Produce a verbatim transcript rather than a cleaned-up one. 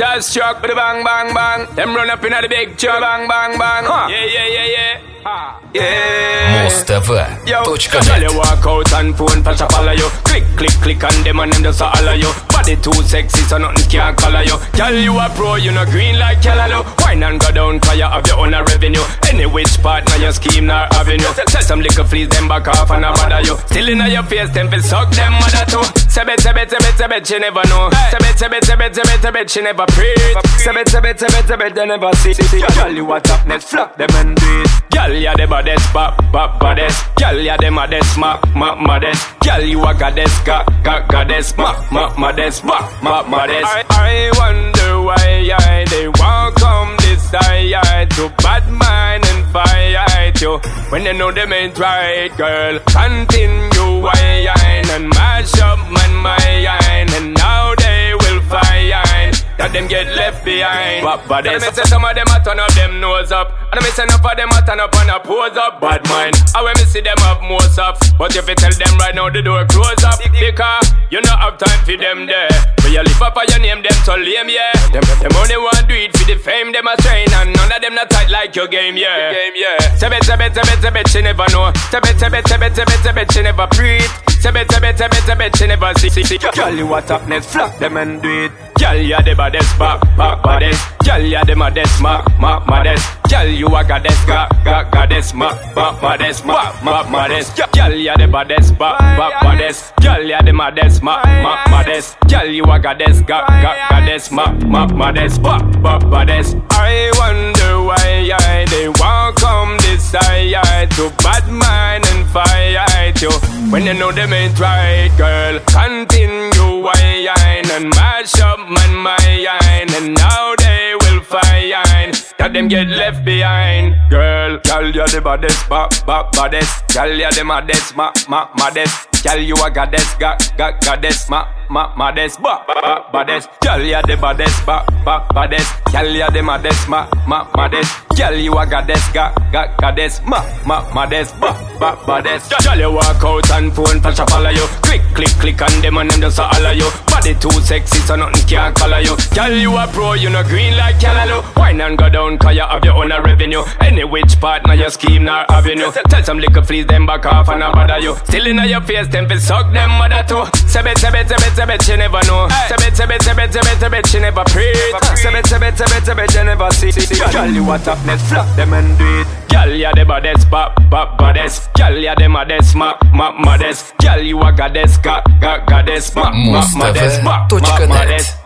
Just struck with the bang, bang, bang. Them run up in the big truck, bang, bang, bang. Huh. Yeah, yeah, yeah, yeah. Ah. Yeah. Mustv точка net. нет. You walk out and phone flash up all of you. Click, click, click and them and them just all of you. Body too sexy so nothing can color you. Girl, you a pro, you no green like yellow. Wine and go down cause you have your own revenue. Any which part now your scheme nor avenue. Tell some little fleas them back off and a bother you. Still in your face, them feel suck them mother too. Sebet, sebet, sebet, sebet, she never know. Sebet, sebet, sebet, sebet, sebet, she never pray. Sebet, sebet, sebet, sebet, they never see. Girl, you a top net, flop them and do it. Girl, you the baddest, bop, bop, baddest. Girl, you the maddest, ma, ma, maddest. Girl, you a goddess, ga, ga, goddess, ma, ma, maddest, ma, ma, maddest. I, I wonder why I, they won't come this side to bad mind and fight you. When they know them ain't right, girl, continue whine and mash up man my eye, and now they will find that them get left behind. But, but they say some of them a turn up them nose up, and I say enough of them a turn up and a pose up. Bad mind, I when me see them have more stuff, but if you tell them right now the door close up, because you not have time for them there. But you live up on your name, them so lame, yeah. Them, them only want do it for the fame, them a train, and none of them not tight like your game, yeah. Game, yeah. Sebet, sebet, sebet, sebet, she never know. Sebet, sebet, sebet, sebet, sebet, she never breathe. Sebet, sebet, sebet, sebet, she never see, see, see. Girl, you a top net, flop them and do it. Girl, you the baddest, back, back, baddest. Girl, you the maddest, ma, ma, maddest. Girl, you a goddess, ga, ga, goddess, ma, ma, maddest, ma, ma, maddest. Girl, you the baddest, back, back, baddest. Girl, you the maddest, ma, ma, maddest. Girl, you a goddess, ga, ga, goddess, ma, ma, maddest, ba, ba, baddest. I wonder why I, they won't come this side to bad mind and fight you. When they know them ain't right, girl, continue whine and mash up man my eye, and now they will find that them get left behind. Girl, girl, you're the baddest, ba, ba, baddest. Girl, you're the maddest, ma, ma, maddest. Girl, you a goddess, ga, ga, goddess, ma, ma, maddest, ba, ba, baddest. Girl, you're the baddest, ba, ba, baddest. Girl, you're the maddest, ma, ma, maddest. Girl, you a goddess, ga, ga, goddess, ma, ma, maddest, ba, ba, baddest. Girl, you walk out and phone flash up all of you. Click, click, click and them and them just all of you. Body too sexy so nothing can color you. Girl, you a pro, you no green like yellow. Wine and go down cause you have your own revenue. Any which part now your scheme nor avenue. Tell some little fleas them back off and a bother you. Still in your face, them feel suck them mother too. Sebet, sebet, sebet, sebet, she never know. Sebet, sebet, sebet, sebet, sebet, she never pray. Sebet, sebet, sebet, sebet, she never see. Girl, you a top net, flop them and do it. Girl, you the baddest, bop, bop, baddest. Girl, you the maddest, ma, ma, maddest. Girl, you a goddess, ga, ga, goddess, ma, ma, maddest, ma, ma, maddest.